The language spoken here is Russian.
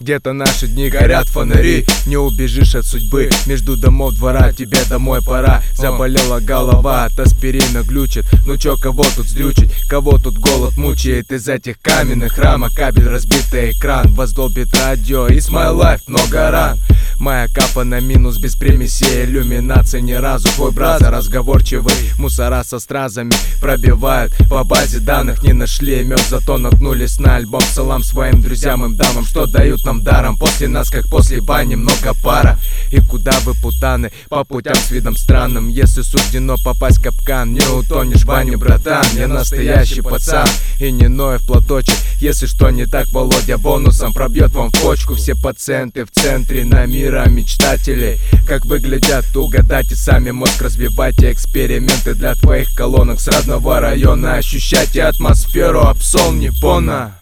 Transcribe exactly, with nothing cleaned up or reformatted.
где-то наши дни горят фонари. Не убежишь от судьбы, между домов двора, тебе домой пора. Заболела голова, от аспирина глючит. Ну чё, кого тут сдрючить, кого тут голод мучает? Из этих каменных рамок кабель, разбитый экран. Вас долбит радио, it's my life, много ран. Моя капа на минус, без примесей иллюминации ни разу. Твой брат разговорчивый, мусора со стразами пробивают. По базе данных не нашли мёд, зато наткнулись на альбом. Салам своим друзьям, им дамам, что дают нам даром. После нас, как после бани, много пара. И куда вы, путаны, по путям с видом странным. Если суждено попасть в капкан, не утонешь в бане, братан. Я настоящий пацан, и не ною в платочек. Если что не так, Володя бонусом пробьет вам в почку. Все пациенты в центре на мира мечтателей. Как выглядят, угадайте сами, мозг разбивайте. Эксперименты для твоих колонок с родного района. Ощущайте атмосферу, Апсол, Непона.